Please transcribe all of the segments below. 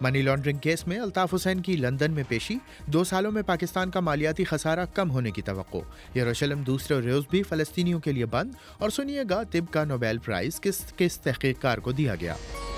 Money laundering case میں الطاف حسین کی London میں پیشی، 2 سالوں میں پاکستان کا مالیاتی خسارہ کم ہونے کی توقع۔ یروشلم دوسرے روز بھی فلسطینیوں کے لیے بند، اور سنیے گا طب کا نوبیل پرائز کس تحقیق کار کو دیا گیا۔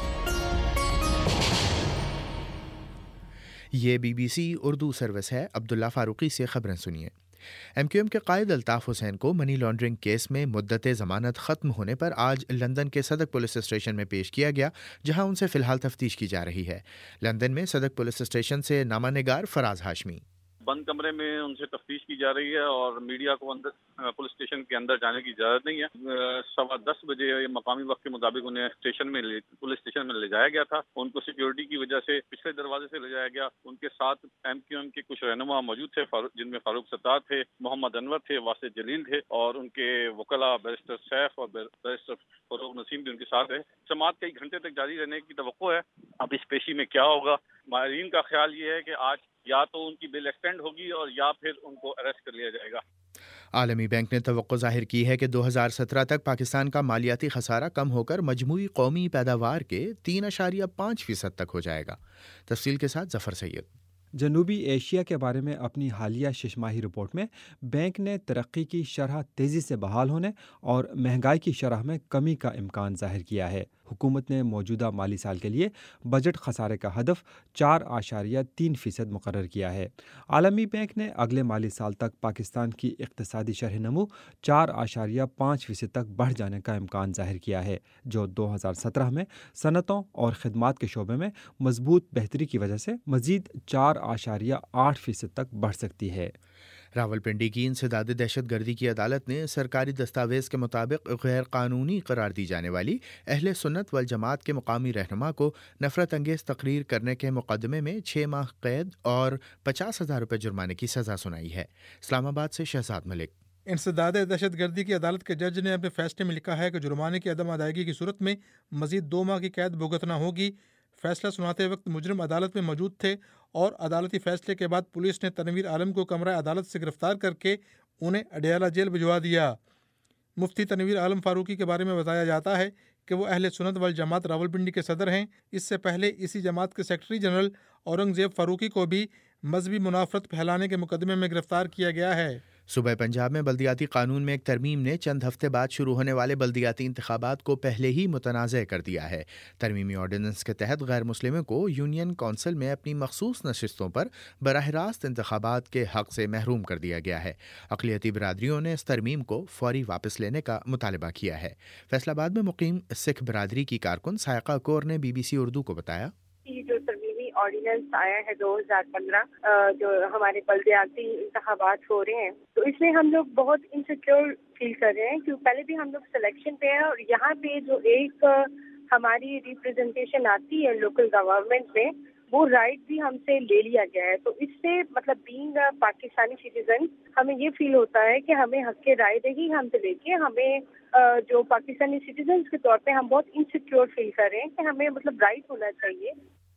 یہ BBC اردو سروس ہے۔ عبداللہ فاروقی سے خبریں سنیے۔ MQM کے قائد الطاف حسین کو منی لانڈرنگ کیس میں مدت ضمانت ختم ہونے پر آج لندن کے صدک پولیس اسٹیشن میں پیش کیا گیا، جہاں ان سے فی الحال تفتیش کی جا رہی ہے۔ لندن میں صدک پولیس اسٹیشن سے نامہ نگار فراز ہاشمی۔ بند کمرے میں ان سے تفتیش کی جا رہی ہے اور میڈیا کو اندر پولیس اسٹیشن کے اندر جانے کی اجازت نہیں ہے۔ 10:15 بجے مقامی وقت کے مطابق انہیں پولیس اسٹیشن میں لے جایا گیا تھا۔ ان کو سیکیورٹی کی وجہ سے پچھلے دروازے سے لے جایا گیا۔ ان کے ساتھ MQM کے کچھ رہنما موجود تھے، جن میں فاروق ستار تھے، محمد انور تھے، واسع جلیل تھے، اور ان کے وکلاء بیرسٹر سیف اور بیرسٹر فروغ نسیم بھی ان کے ساتھ ہے۔ سماعت کئی گھنٹے تک جاری رہنے کی توقع ہے۔ اب اس پیشی میں کیا ہوگا؟ ماہرین کا خیال یہ ہے کہ آج یا تو ان کی بیل ایکسٹینڈ ہوگی اور یا پھر ان کو اریسٹ کر لیا جائے گا۔ عالمی بینک نے توقع ظاہر کی ہے کہ 2017 تک پاکستان کا مالیاتی خسارہ کم ہو کر مجموعی قومی پیداوار کے 3.5% تک ہو جائے گا۔ تفصیل کے ساتھ ظفر سید۔ جنوبی ایشیا کے بارے میں اپنی حالیہ 6 ماہی رپورٹ میں بینک نے ترقی کی شرح تیزی سے بحال ہونے اور مہنگائی کی شرح میں کمی کا امکان ظاہر کیا ہے۔ حکومت نے موجودہ مالی سال کے لیے بجٹ خسارے کا ہدف 4.3% مقرر کیا ہے۔ عالمی بینک نے اگلے مالی سال تک پاکستان کی اقتصادی شرح نمو 4.5% تک بڑھ جانے کا امکان ظاہر کیا ہے، جو 2017 میں صنعتوں اور خدمات کے شعبے میں مضبوط بہتری کی وجہ سے مزید 4.8% تک بڑھ سکتی ہے۔ راولپنڈی کی انسداد دہشت گردی کی عدالت نے سرکاری دستاویز کے مطابق غیر قانونی قرار دی جانے والی اہل سنت والجماعت کے مقامی رہنما کو نفرت انگیز تقریر کرنے کے مقدمے میں 6 ماہ قید اور 50,000 روپے جرمانے کی سزا سنائی ہے۔ اسلام آباد سے شہزاد ملک۔ انسداد دہشت گردی کی عدالت کے جج نے اپنے فیصلے میں لکھا ہے کہ جرمانے کی عدم ادائیگی کی صورت میں مزید 2 ماہ کی قید بھگتنا ہوگی۔ فیصلہ سناتے وقت مجرم عدالت میں موجود تھے اور عدالتی فیصلے کے بعد پولیس نے تنویر عالم کو کمرہ عدالت سے گرفتار کر کے انہیں اڈیالہ جیل بھجوا دیا۔ مفتی تنویر عالم فاروقی کے بارے میں بتایا جاتا ہے کہ وہ اہل سنت والجماعت راولپنڈی کے صدر ہیں۔ اس سے پہلے اسی جماعت کے سیکرٹری جنرل اورنگزیب فاروقی کو بھی مذہبی منافرت پھیلانے کے مقدمے میں گرفتار کیا گیا ہے۔ صوبہ پنجاب میں بلدیاتی قانون میں ایک ترمیم نے چند ہفتے بعد شروع ہونے والے بلدیاتی انتخابات کو پہلے ہی متنازع کر دیا ہے۔ ترمیمی آرڈیننس کے تحت غیر مسلموں کو یونین کونسل میں اپنی مخصوص نشستوں پر براہ راست انتخابات کے حق سے محروم کر دیا گیا ہے۔ اقلیتی برادریوں نے اس ترمیم کو فوری واپس لینے کا مطالبہ کیا ہے۔ فیصل آباد میں مقیم سکھ برادری کی کارکن سائقہ کور نے BBC اردو کو بتایا، جو ترمیمی آرڈیننس آیا ہے 2015 جو ہمارے بلدیاتی انتخابات ہو رہے ہیں، تو اس میں ہم لوگ بہت انسیکیور فیل کر رہے ہیں، کیونکہ پہلے بھی ہم لوگ سلیکشن پہ ہیں اور یہاں پہ جو ایک ہماری ریپرزنٹیشن آتی ہے لوکل گورنمنٹ میں، وہ رائٹ بھی ہم سے لے لیا گیا ہے۔ تو اس سے مطلب بینگ پاکستانی سٹیزن ہمیں یہ فیل ہوتا ہے کہ ہمیں حق رائے دہی ہم سے لے کے ہمیں جو پاکستانی سٹیزنز کے طور پہ ہم بہت انسیکیور فیل کر رہے ہیں کہ ہمیں مطلب رائٹ ہونا چاہیے۔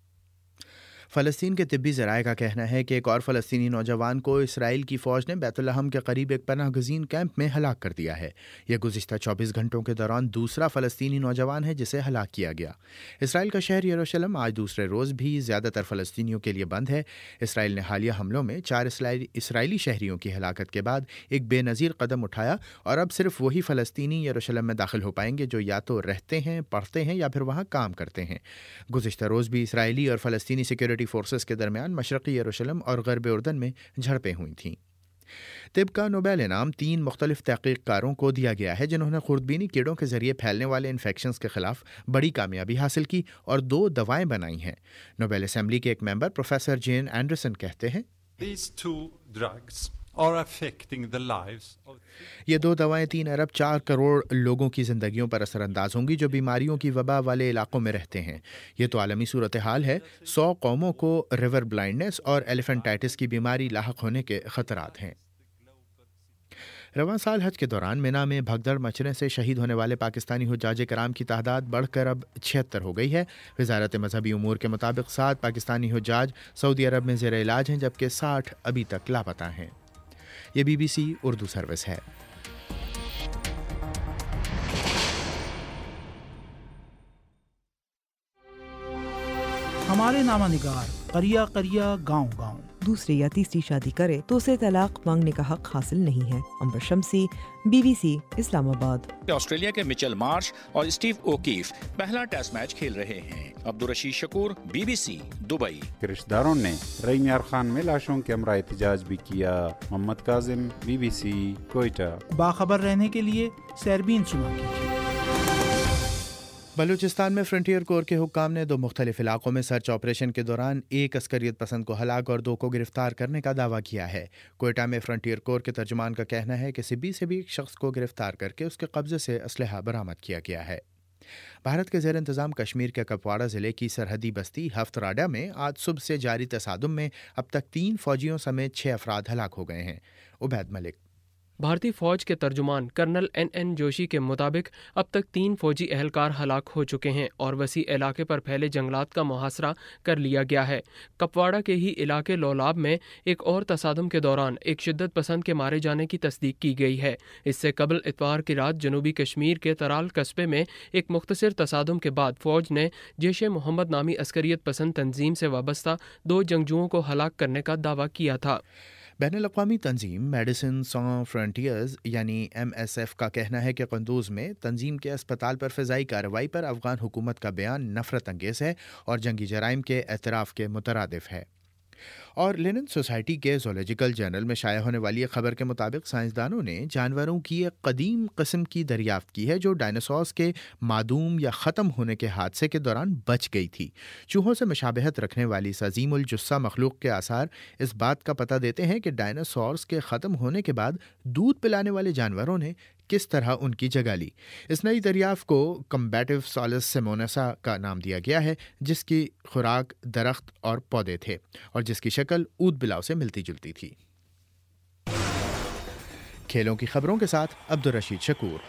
فلسطین کے طبی ذرائع کا کہنا ہے کہ ایک اور فلسطینی نوجوان کو اسرائیل کی فوج نے بیت لحم کے قریب ایک پناہ گزین کیمپ میں ہلاک کر دیا ہے۔ یہ گزشتہ 24 گھنٹوں کے دوران دوسرا فلسطینی نوجوان ہے جسے ہلاک کیا گیا۔ اسرائیل کا شہر یروشلم آج دوسرے روز بھی زیادہ تر فلسطینیوں کے لیے بند ہے۔ اسرائیل نے حالیہ حملوں میں 4 اسرائیلی شہریوں کی ہلاکت کے بعد ایک بے نظیر قدم اٹھایا، اور اب صرف وہی فلسطینی یروشلم میں داخل ہو پائیں گے جو یا تو رہتے ہیں، پڑھتے ہیں یا پھر وہاں کام کرتے ہیں۔ گزشتہ روز بھی اسرائیلی اور فلسطینی سیکورٹی فورسز کے درمیان مشرقی یروشلم اور غرب اردن میں جھڑپیں ہوئی تھیں۔ طب کا نوبیل انعام 3 مختلف تحقیق کاروں کو دیا گیا ہے جنہوں نے خوردبینی کیڑوں کے ذریعے پھیلنے والے انفیکشنز کے خلاف بڑی کامیابی حاصل کی اور 2 دوائیں بنائی ہیں۔ نوبیل اسمبلی کے ایک ممبر پروفیسر جین اینڈرسن کہتے ہیں، These 2 drugs are affecting the lives of یہ 2 دوائیں 3 ارب 4 کروڑ لوگوں کی زندگیوں پر اثر انداز ہوں گی جو بیماریوں کی وبا والے علاقوں میں رہتے ہیں۔ یہ تو عالمی صورتحال ہے۔ 100 قوموں کو ریور بلائنڈنس اور ایلیفنٹائٹس کی بیماری لاحق ہونے کے خطرات ہیں۔ رواں سال حج کے دوران مینا میں بھگدڑ مچنے سے شہید ہونے والے پاکستانی حجاج کرام کی تعداد بڑھ کر اب 76 ہو گئی ہے۔ وزارت مذہبی امور کے مطابق 7 پاکستانی حجاج سعودی عرب میں زیر علاج ہیں جبکہ 60 ابھی تک لاپتہ ہیں۔ یہ BBC اردو سروس ہے۔ हमारे नामा निगार करिया करिया गाँव गाँव। दूसरी या तीसरी शादी करे तो उसे तलाक मांगने का हक हासिल नहीं है। अंबर शम्सी, BBC, इस्लामाबाद। ऑस्ट्रेलिया के मिचेल मार्श और स्टीव ओकीफ पहला टेस्ट मैच खेल रहे हैं। Abdul Rashid Shakoor, BBC, Dubai. रिश्तेदारों ने रईम खान में लाशों के हमरा एहतजाज भी किया। मोहम्मद काजिम, BBC, कोयटा। बाखबर रहने के लिए सैरबीन सुना कीजिए। बलूचिस्तान में फ्रंटियर कोर के हुक्काम ने 2 मुख्तलिफ इलाकों में सर्च ऑपरेशन के दौरान 1 अस्करियत पसंद को हलाक और 2 को गिरफ्तार करने का दावा किया है। कोयटा में फ्रंटियर कोर के तर्जुमान का कहना है कि सिब्बी से भी एक शख्स को गिरफ्तार करके उसके कब्जे से असलहा बरामद किया गया है। भारत के ज़ेर इंतज़ाम कश्मीर के कपवाड़ा ज़िले की सरहदी बस्ती हफ्तराडा में आज सुबह से जारी तसादुम में अब तक 3 फौजियों समेत 6 अफराद हलाक हो गए हैं। उबैद मलिक। भारतीय फौज के तर्जुमान कर्नल NN जोशी के मुताबिक अब तक 3 फौजी एहलकार हलाक हो चुके हैं और वसी इलाके पर फैले जंगलात का मुहासरा कर लिया गया है। कपवाड़ा के ही इलाके लोलाब में एक और तसादुम के दौरान एक शिद्दत पसंद के मारे जाने की तस्दीक की गई है। इससे कबल इतवार की रात जनूबी कश्मीर के तराल कस्बे में एक मुख्तसर तसादुम के बाद फौज ने जैश ए मोहम्मद नामी अस्करियत पसंद तंजीम से वाबस्ता 2 जंगजुओं को हलाक करने का दावा किया था। बैनुल-अक़वामी तंजीम मेडिसिन sans फ्रंटियर्स यानी MSF का कहना है कि कंदूज में तंजीम के अस्पताल पर फ़िज़ाई कार्रवाई पर अफ़गान हुकूमत का बयान नफ़रत अंगेज़ है और जंगी जराइम के एतराफ़ के मुतरादिफ है। और लेनिन सोसाइटी के ज़ूलॉजिकल जर्नल में शाया होने वाली एक खबर के मुताबिक साइंसदानों ने जानवरों की एक कदीम किस्म की दरियाफ्त की है जो डायनासोर्स के मादूम या ख़त्म होने के हादसे के दौरान बच गई थी। चूहों से मुशाबहत रखने वाली इस अजीमुल जुस्सा मखलूक के आसार इस बात का पता देते हैं कि डायनासोर्स के ख़त्म होने के बाद दूध पिलाने वाले जानवरों ने किस तरह उनकी जगह ली। इस नई दरियाफ्त को कम्बैटिव सॉलस सिमोनेसा का नाम दिया गया है, जिसकी खुराक दरख्त और पौधे थे और जिसकी शक्ल ऊद बिलाव से मिलती जुलती थी। खेलों की खबरों के साथ अब्दुल रशीद शकूर।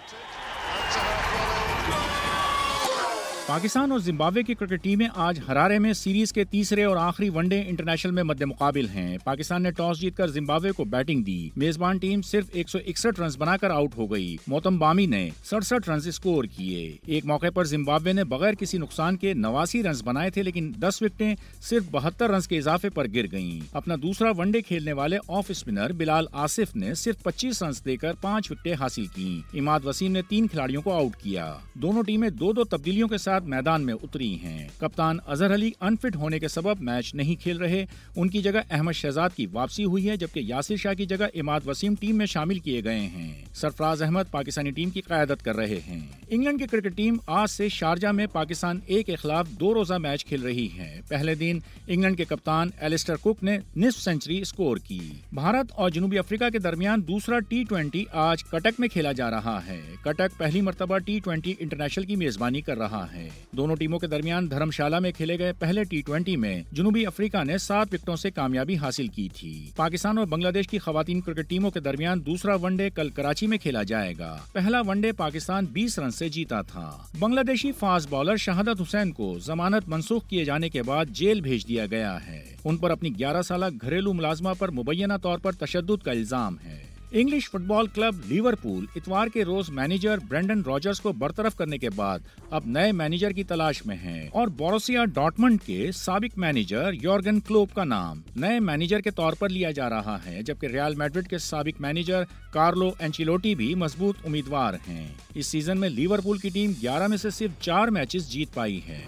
पाकिस्तान और जिम्बाब्वे की क्रिकेट टीमें आज हरारे में सीरीज के तीसरे और आखिरी वनडे इंटरनेशनल में मद्दे मुकाबिल हैं। पाकिस्तान ने टॉस जीतकर जिम्बाब्वे को बैटिंग दी। मेजबान टीम सिर्फ 161 रन बनाकर आउट हो गई। मोहतम बामी ने 67 रन स्कोर किए। एक मौके पर जिम्बाब्वे ने बगैर किसी नुकसान के 89 रन बनाए थे, लेकिन 10 विकेटें सिर्फ 72 रन के इजाफे पर गिर गयी। अपना दूसरा वनडे खेलने वाले ऑफ स्पिनर बिलाल आसिफ ने सिर्फ 25 रन देकर 5 विकेटें हासिल की। इमाद वसीम ने 3 खिलाड़ियों को आउट किया। दोनों टीमें 2-2 तब्दीलियों के साथ मैदान में उतरी हैं। कप्तान अजहर अली अनफिट होने के सबब मैच नहीं खेल रहे। उनकी जगह अहमद शहजाद की वापसी हुई है, जबकि यासिर शाह की जगह इमाद वसीम टीम में शामिल किए गए हैं। सरफराज अहमद पाकिस्तानी टीम की क़यादत कर रहे हैं। इंग्लैंड की क्रिकेट टीम आज से शारजा में पाकिस्तान ए के खिलाफ 2 रोजा मैच खेल रही है। पहले दिन इंग्लैंड के कप्तान एलिस्टर कुक ने निस्फ सेंचुरी स्कोर की। भारत और जनूबी अफ्रीका के दरमियान दूसरा T20 आज कटक में खेला जा रहा है। कटक पहली मर्तबा T20 इंटरनेशनल की मेजबानी कर रहा है। दोनों टीमों के दरमियान धर्मशाला में खेले गए पहले T20 में जनूबी अफ्रीका ने 7 विकेटों से कामयाबी हासिल की थी। पाकिस्तान और बांग्लादेश की खवातीन क्रिकेट टीमों के दरमियान दूसरा वनडे कल कराची में खेला जाएगा। पहला वनडे पाकिस्तान 20 रन से जीता था। बांग्लादेशी फास्ट बॉलर शहादत हुसैन को जमानत मनसूख किए जाने के बाद जेल भेज दिया गया है। उन पर अपनी 11 साल घरेलू मुलाजमा पर मुबैना तौर पर तशद्दुद का इल्जाम है। इंग्लिश फुटबॉल क्लब लिवरपूल इतवार के रोज मैनेजर ब्रेंडन रॉजर्स को बरतरफ करने के बाद अब नए मैनेजर की तलाश में है और बोरुसिया डॉर्टमंड के साबिक मैनेजर यॉर्गन क्लोप का नाम नए मैनेजर के तौर पर लिया जा रहा है, जबकि रियल मैड्रिड के साबिक मैनेजर कार्लो एंचेलोटी भी मजबूत उम्मीदवार हैं। इस सीजन में लिवरपूल की टीम 11 में से सिर्फ 4 मैचेस जीत पाई है।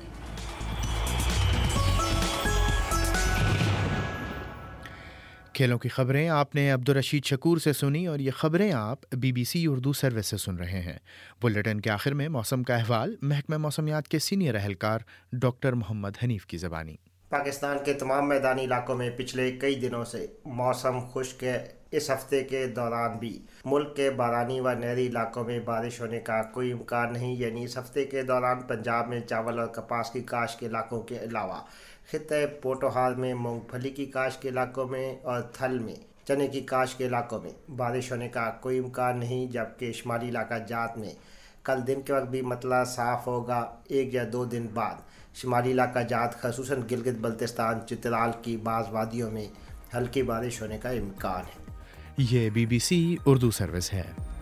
खेलों की खबरें आपने अब्दुल रशीद शकूर से सुनी और ये खबरें आप BBC उर्दू सर्विस से सुन रहे हैं। बुलेटिन के आखिर में मौसम का अहवाल महकमा मौसमियात के सीनियर एहलकार डॉक्टर मोहम्मद हनीफ की ज़बानी। पाकिस्तान के तमाम मैदानी इलाकों में पिछले कई दिनों से मौसम खुश्क है। इस हफ्ते के दौरान भी मुल्क के बारानी व नहरी इलाकों में बारिश होने का कोई इम्कान नहीं। यानी इस हफ्ते के दौरान पंजाब में चावल और कपास की काश्त के इलाकों के अलावा खित्ते पोटोहार में मूंगफली की काश्त के इलाकों में और थल में चने की काश्त के इलाकों में बारिश होने का कोई इम्कान नहीं। जबकि शुमाली इलाका जात में कल दिन के वक्त भी मतला साफ़ होगा। 1 या 2 दिन बाद शुमाली इलाका जात खसूसन गिलगित बल्तिस्तान चित्राल की बाज़ वादियों में हल्की बारिश होने का इम्कान है। ये BBC उर्दू सर्विस है।